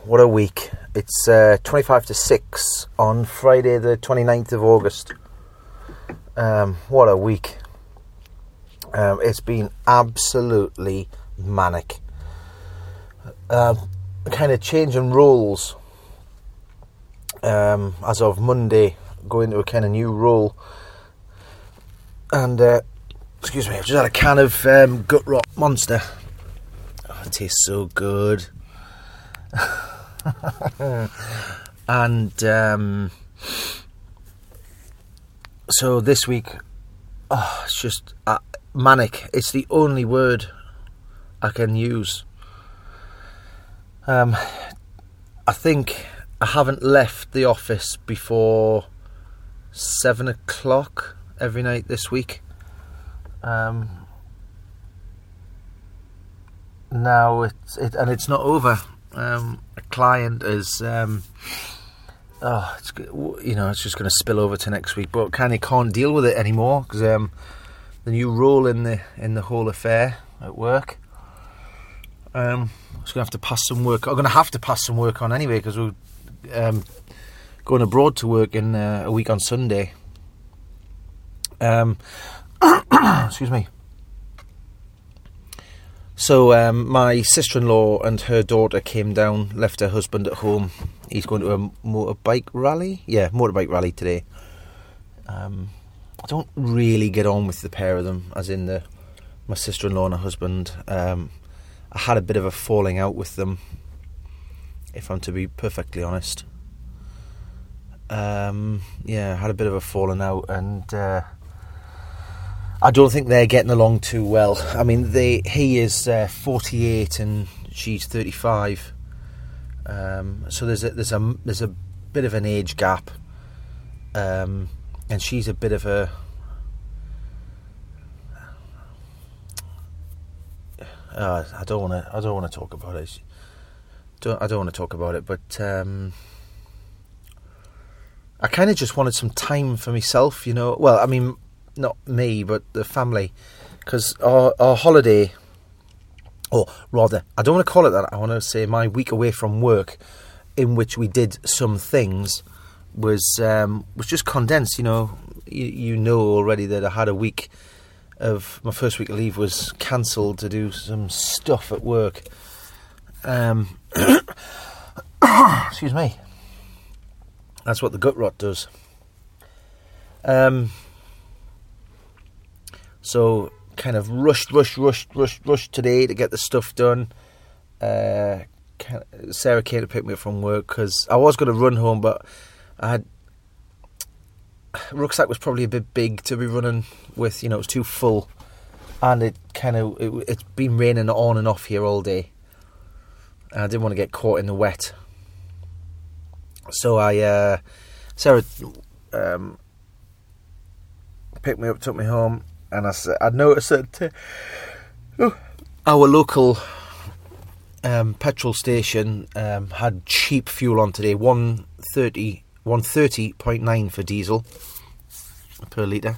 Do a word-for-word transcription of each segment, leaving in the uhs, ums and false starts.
what a week. It's uh, twenty-five to six on Friday the twenty-ninth of August. Um, what a week. Um, it's been absolutely manic. Um, kind of changing roles um, as of Monday, going to a kind of new role. And, uh, excuse me, I've just had a can of um, Gut Rot Monster. Oh, it tastes so good. and um, so this week, oh, it's just uh, manic. It's the only word I can use. Um, I think I haven't left the office before seven o'clock every night this week. Um, now it's it, and it's not over. Um, a client is, um, oh, it's, you know, it's just going to spill over to next week. But kind of can't deal with it anymore because um, the new role in the in the whole affair at work. Um, I'm just going to have to pass some work. I'm going to have to pass some work on anyway because we're um, going abroad to work in uh, a week on Sunday. Um, excuse me. So um, my sister-in-law and her daughter came down, left her husband at home. He's going to a motorbike rally. Yeah, motorbike rally today. Um, I don't really get on with the pair of them, as in the my sister-in-law and her husband. Um, I had a bit of a falling out with them, if I'm to be perfectly honest. Um, yeah, I had a bit of a falling out, and uh, I don't think they're getting along too well. I mean, they he is uh, forty-eight and she's thirty-five. Um, so there's a there's a there's a bit of an age gap, um, and she's a bit of a. Uh, I don't want to. I don't want to talk about it. Don't, I don't want to talk about it, but um, I kind of just wanted some time for myself, you know. Well, I mean. Not me, but the family, because our, our holiday, or rather, I don't want to call it that, I want to say my week away from work, in which we did some things, was um, was just condensed, you know. You, you know already that I had a week of, my first week of leave was cancelled to do some stuff at work. Um, excuse me. That's what the gut rot does. Um... So, kind of rushed, rushed, rushed, rushed, rushed today to get the stuff done. Uh, Sarah came to pick me up from work because I was going to run home, but I had... rucksack was probably a bit big to be running with, you know, it was too full. And it kind of... It, it's been raining on and off here all day. And I didn't want to get caught in the wet. So I... Uh, Sarah um, picked me up, took me home. And I, I noticed that uh, our local um, petrol station um, had cheap fuel on today, one thirty point nine for diesel per litre.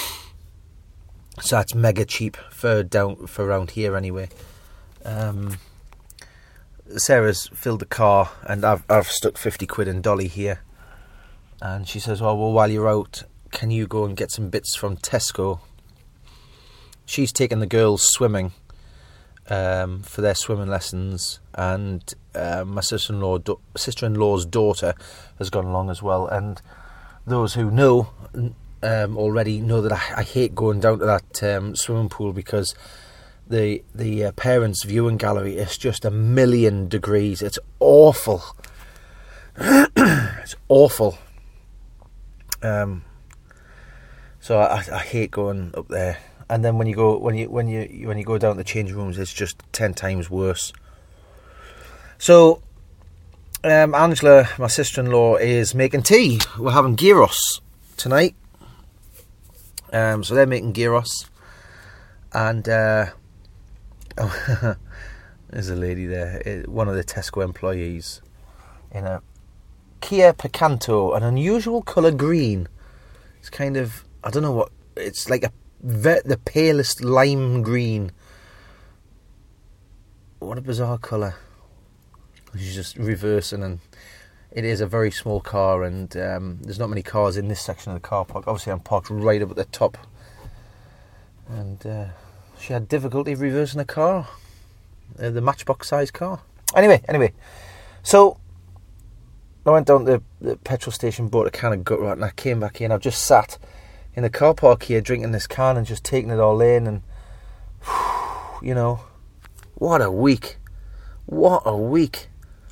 So that's mega cheap for down for around here anyway. Um, Sarah's filled the car and I've, I've stuck fifty quid in Dolly here. And she says, well, well, while you're out, can you go and get some bits from Tesco? She's taken the girls swimming um, for their swimming lessons, and uh, my sister-in-law, do- sister-in-law's daughter has gone along as well. And those who know um, already know that I, I hate going down to that um, swimming pool because the the uh, parents' viewing gallery is just a million degrees. It's awful. It's awful. Um. So I, I hate going up there. And then when you go when you when you when you go down to the changing rooms, it's just ten times worse. So, um, Angela, my sister-in-law, is making tea. We're having gyros tonight. Um, so they're making gyros, and uh, oh, there's a lady there, one of the Tesco employees, in a Kia Picanto, an unusual colour green. It's kind of, I don't know what, it's like a the palest lime green. What a bizarre colour. She's just reversing, and it is a very small car, and um, there's not many cars in this section of the car park. Obviously, I'm parked right up at the top, and uh, she had difficulty reversing the car, uh, the Matchbox-sized car. Anyway, anyway, so I went down to the, the petrol station, bought a can of gut rot, and I came back here, and I've just sat in the car park here drinking this can and just taking it all in, and whew, you know, what a week. What a week.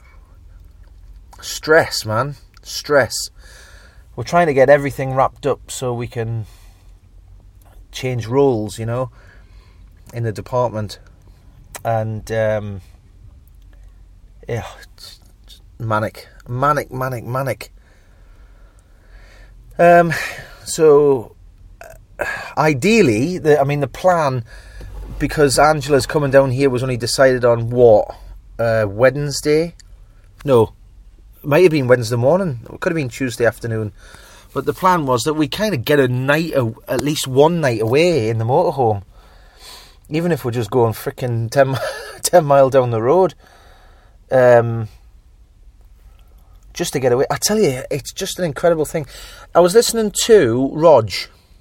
Stress, man. Stress. We're trying to get everything wrapped up so we can change roles, you know, in the department. And, um, yeah, it's manic. Manic, manic, manic. Um, so, uh, ideally, the, I mean, the plan, because Angela's coming down here, was only decided on what? Uh, Wednesday? No. It might have been Wednesday morning. It could have been Tuesday afternoon. But the plan was that we kind of get a night, at least one night away in the motorhome. Even if we're just going frickin' ten, ten mile down the road. Um, just to get away. I tell you, it's just an incredible thing. I was listening to Rog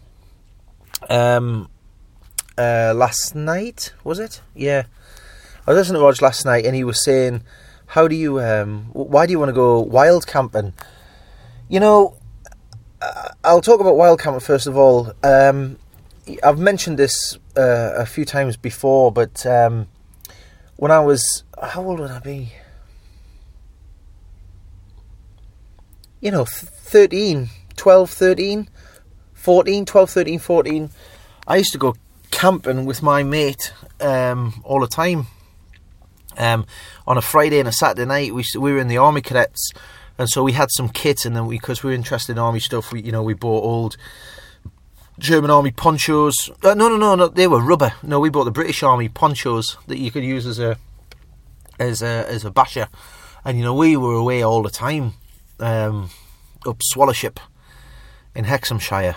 um, uh, last night, was it? Yeah. I was listening to Rog last night, and he was saying, how do you, um, why do you want to go wild camping? You know, I'll talk about wild camping first of all. Um, I've mentioned this uh, a few times before, but um, when I was, how old would I be? You know, thirteen, twelve, thirteen, fourteen, twelve, thirteen, fourteen. I used to go camping with my mate um, all the time. Um, on a Friday and a Saturday night, we we were in the Army Cadets, and so we had some kit, and then we, because we were interested in Army stuff, we you know we bought old German Army ponchos. Uh, no, no, no, no, they were rubber. No, we bought the British Army ponchos that you could use as a as a as a basher, and you know we were away all the time, um, up Swallowship in Hexhamshire.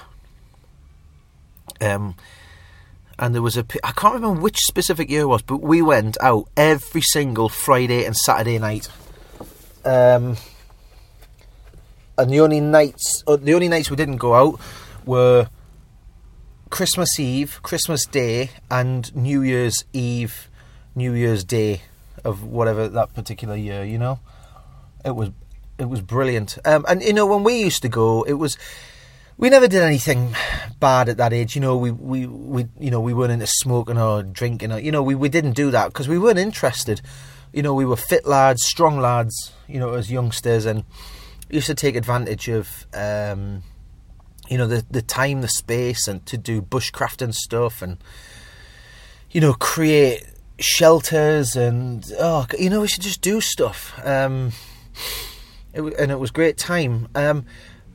Um. And there was a, I can't remember which specific year it was, but we went out every single Friday and Saturday night. Um, and the only nights, the only nights we didn't go out were Christmas Eve, Christmas Day, and New Year's Eve, New Year's Day of whatever that particular year. You know, it was it was brilliant. Um, and you know, when we used to go, it was. We never did anything bad at that age, you know. We, we, we you know, we weren't into smoking or drinking, or you know, we, we didn't do that because we weren't interested. You know, we were fit lads, strong lads, you know, as youngsters, and used to take advantage of, um, you know, the the time, the space, and to do bushcrafting stuff, and you know, create shelters, and oh, you know, we should just do stuff. Um, it, and it was great time. Um,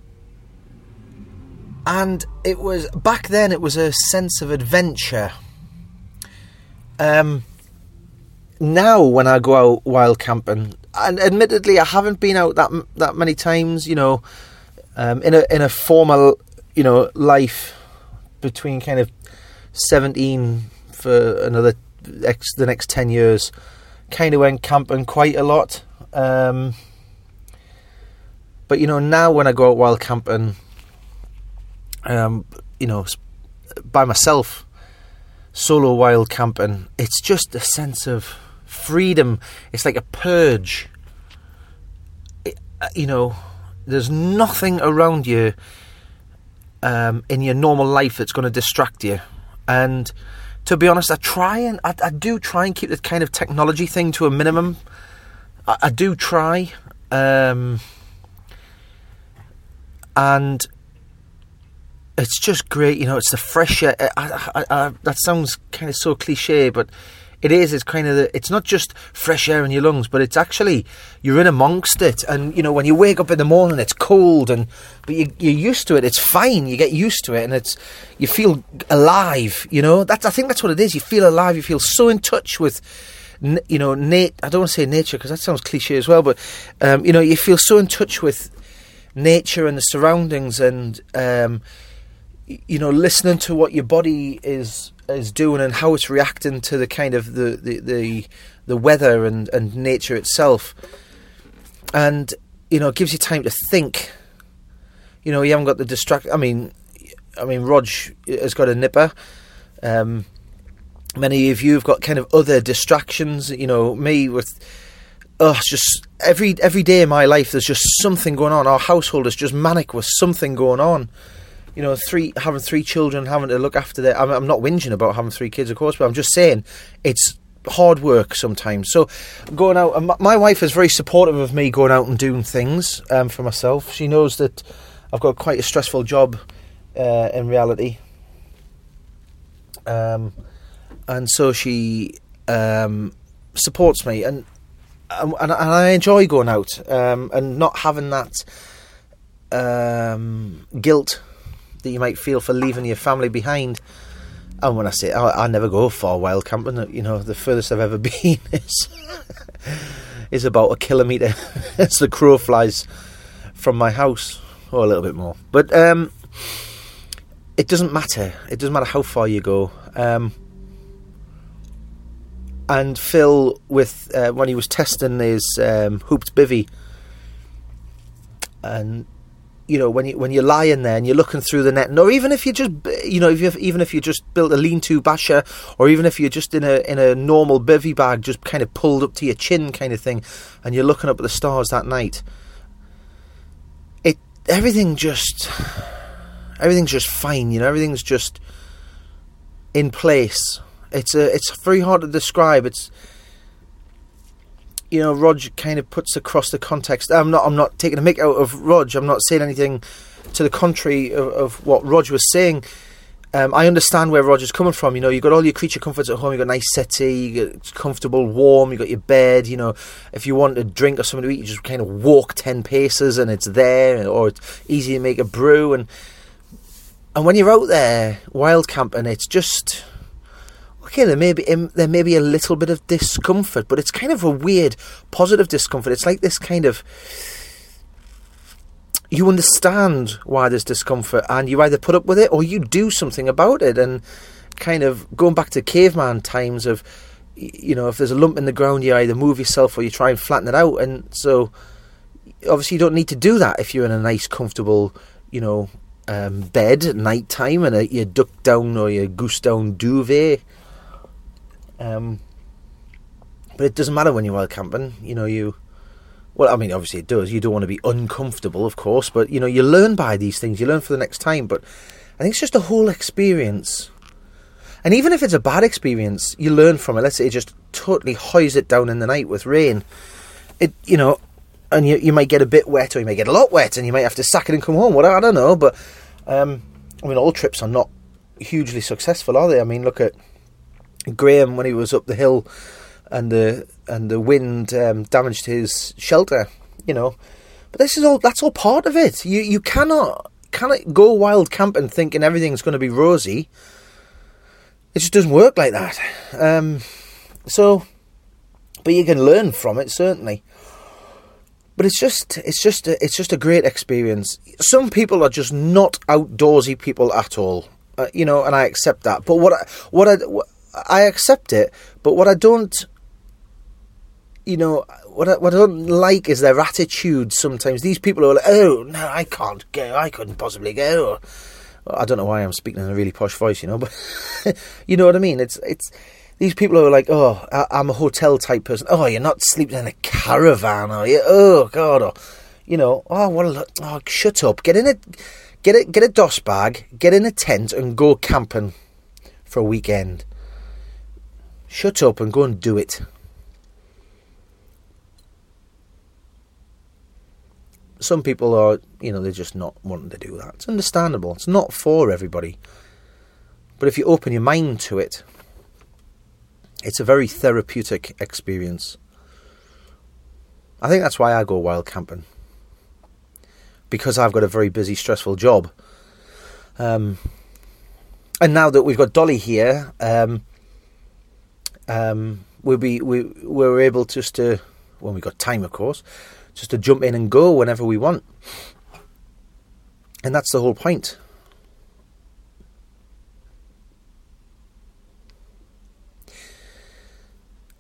And it was, back then, it was a sense of adventure. Um, now, when I go out wild camping, and admittedly, I haven't been out that that many times, you know, um, in a in a formal, you know, life between kind of seventeen for another, ex, the next ten years, kind of went camping quite a lot. Um, but, you know, now when I go out wild camping, Um, you know, by myself, solo wild camping, it's just a sense of freedom. It's like a purge. It, you know, there's nothing around you um, in your normal life that's going to distract you. And to be honest, I try and I, I do try and keep the kind of technology thing to a minimum. I, I do try, um, and. It's just great, you know, it's the fresh air. I, I, I, that sounds kind of so cliche, but it is. It's kind of, the, it's not just fresh air in your lungs, but it's actually, you're in amongst it. And, you know, when you wake up in the morning, it's cold, and but you, you're used to it. It's fine. You get used to it, and it's, you feel alive, you know. That's, I think that's what it is. You feel alive. You feel so in touch with, you know, nat- I don't want to say nature, because that sounds cliche as well, but, um, you know, you feel so in touch with nature and the surroundings, and, um, you know, listening to what your body is is doing and how it's reacting to the kind of the the the, the weather and, and nature itself, and you know, it gives you time to think. You know, you haven't got the distract. I mean, I mean, Rog has got a nipper. Um, many of you have got kind of other distractions. You know, me with. Oh, it's just every every day in my life, there's just something going on. Our household is just manic with something going on. You know, three having three children, having to look after their... I'm, I'm not whinging about having three kids, of course, but I'm just saying it's hard work sometimes. So going out... And my, my wife is very supportive of me going out and doing things um, for myself. She knows that I've got quite a stressful job uh, in reality. Um, and so she um, supports me. And, and, and I enjoy going out um, and not having that um, guilt that you might feel for leaving your family behind. And when I say I, I never go far wild camping, you know, the furthest I've ever been is is about a kilometre as the crow flies from my house, or a little bit more. But um, it doesn't matter. It doesn't matter how far you go. Um, and Phil, with uh, when he was testing his um, hooped bivvy, and you know, when you when you're lying there and you're looking through the net, or even if you just, you know, if you even if you just built a lean-to basher, or even if you're just in a in a normal bivvy bag, just kind of pulled up to your chin, kind of thing, and you're looking up at the stars that night, it everything just everything's just fine, you know, everything's just in place. It's a it's very hard to describe. It's, you know, Rog kind of puts across the context. I'm not. I'm not taking a mick out of Rog. I'm not saying anything to the contrary of, of what Rog was saying. Um, I understand where Rog is coming from. You know, you've got all your creature comforts at home. You've got a nice settee. You got comfortable, warm. You got your bed. You know, if you want a drink or something to eat, you just kind of walk ten paces and it's there. Or it's easy to make a brew. And and when you're out there wild camping, it's just. Okay, there may be there may be a little bit of discomfort, but it's kind of a weird positive discomfort. It's like this kind of, you understand why there's discomfort, and you either put up with it or you do something about it. And kind of going back to caveman times of, you know, if there's a lump in the ground, you either move yourself or you try and flatten it out. And so obviously you don't need to do that if you're in a nice, comfortable, you know, um, bed at night time and a, your duck down or your goose down duvet. Um, but it doesn't matter when you're wild camping, you know, you, well, I mean, obviously it does, you don't want to be uncomfortable, of course, but, you know, you learn by these things, you learn for the next time, but I think it's just a whole experience, and even if it's a bad experience, you learn from it. Let's say it just totally hoys it down in the night with rain, it, you know, and you, you might get a bit wet, or you might get a lot wet, and you might have to sack it and come home, well, I don't know, but, um, I mean, all trips are not hugely successful, are they? I mean, look at Graham when he was up the hill and the and the wind um, damaged his shelter, you know. But this is all that's all part of it. You you cannot cannot go wild camping thinking everything's going to be rosy. It just doesn't work like that. Um, so, but you can learn from it, certainly. But it's just it's just a, it's just a great experience. Some people are just not outdoorsy people at all, uh, you know, and I accept that. But what I, what I what, I accept it, but what I don't, you know, what I, what I don't like is their attitude sometimes. These people are like, oh, no, I can't go, I couldn't possibly go. Or, well, I don't know why I'm speaking in a really posh voice, you know, but you know what I mean? It's, it's, these people are like, oh, I, I'm a hotel type person. Oh, you're not sleeping in a caravan, are you? Oh, God. Or, you know, oh, what a, oh, shut up. Get in a, get a, get a DOS bag, get in a tent and go camping for a weekend. Shut up and go and do it. Some people are, you know, they're just not wanting to do that. It's understandable. It's not for everybody. But if you open your mind to it, it's a very therapeutic experience. I think that's why I go wild camping. Because I've got a very busy, stressful job. Um, and now that we've got Dolly here, um, Um, we'll be we we're able just to, when we got time, of course, just to jump in and go whenever we want, and that's the whole point.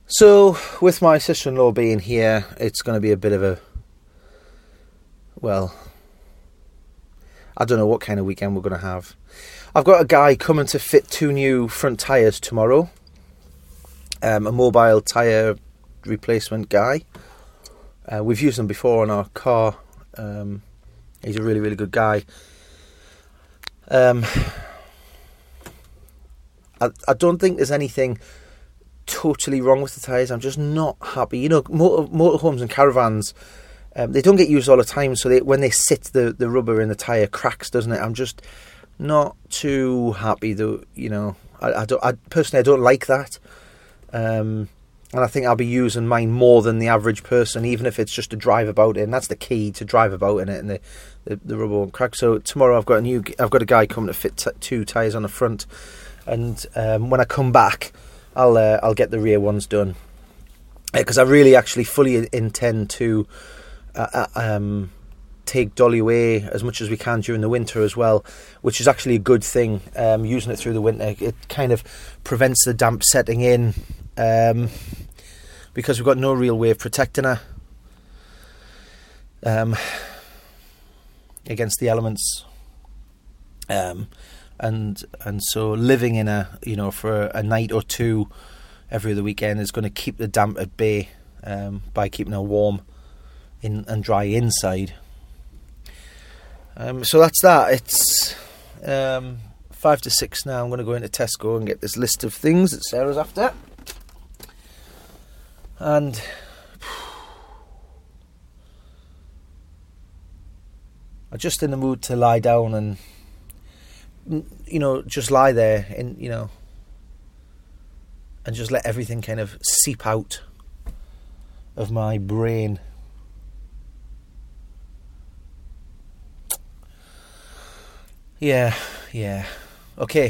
So, with my sister-in-law being here, it's going to be a bit of a, well, I don't know what kind of weekend we're going to have. I've got a guy coming to fit two new front tyres tomorrow. Um, a mobile tyre replacement guy. Uh, we've used him before in our car. Um, he's a really, really good guy. Um, I, I don't think there's anything totally wrong with the tyres. I'm just not happy. You know, motor, motorhomes and caravans, um, they don't get used all the time, so they, when they sit, the, the rubber in the tyre cracks, doesn't it? I'm just not too happy, though. You know, I, I don't. I personally, I don't like that. Um, and I think I'll be using mine more than the average person, even if it's just to drive about in. That's the key, to drive about in it, and the, the, the rubber won't crack. So tomorrow I've got a new, I've got a guy coming to fit t- two tyres on the front, and um, when I come back, I'll uh, I'll get the rear ones done, because uh, I really actually fully intend to uh, um, take Dolly away as much as we can during the winter as well, which is actually a good thing. Um, using it through the winter, it kind of prevents the damp setting in, um, because we've got no real way of protecting her um, against the elements. Um, and and so living in a, you know, for a, a night or two every other weekend is going to keep the damp at bay, um, by keeping her warm in and dry inside. Um, so that's that. It's um, five to six now. I'm going to go into Tesco and get this list of things that Sarah's after. And I'm just in the mood to lie down and, you know, just lie there and, you know, and just let everything kind of seep out of my brain. Yeah, yeah. Okay.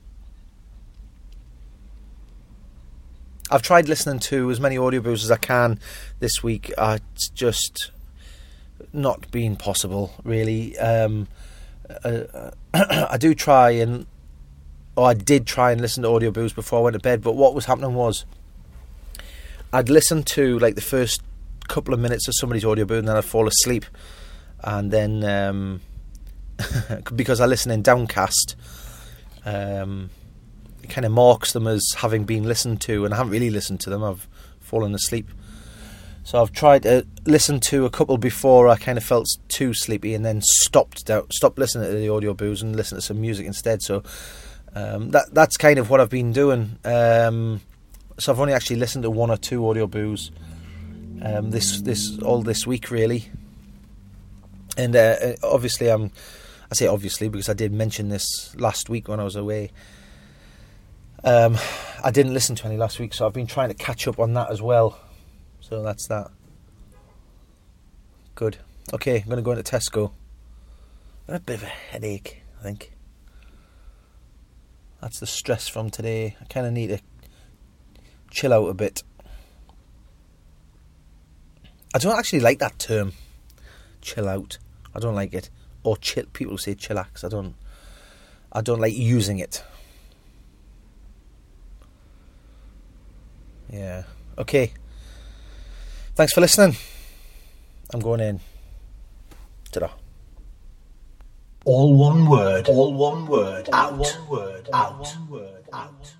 I've tried listening to as many audiobooks as I can this week. Uh, it's just not been possible, really. Um, uh, I do try and, or I did try and listen to audiobooks before I went to bed, but what was happening was I'd listen to like the first couple of minutes of somebody's audiobook and then I'd fall asleep. And then, um, because I listen in Downcast, um, it kind of marks them as having been listened to, and I haven't really listened to them. I've fallen asleep. So I've tried to listen to a couple before I kind of felt too sleepy, and then stopped down, stopped listening to the audiobooks and listened to some music instead. So um, that that's kind of what I've been doing. Um, so I've only actually listened to one or two audiobooks um, this this all this week, really. And uh, obviously, I'm. I say obviously because I did mention this last week when I was away. Um, I didn't listen to any last week, so I've been trying to catch up on that as well. So that's that. Good. Okay, I'm going to go into Tesco. I've got a bit of a headache, I think. That's the stress from today. I kind of need to chill out a bit. I don't actually like that term, chill out. I don't like it. Or chill. People say chillax. I don't. I don't like using it. Yeah. Okay. Thanks for listening. I'm going in. Ta-da. All one word. All one word. Out. All one word. Out. All one word. Out.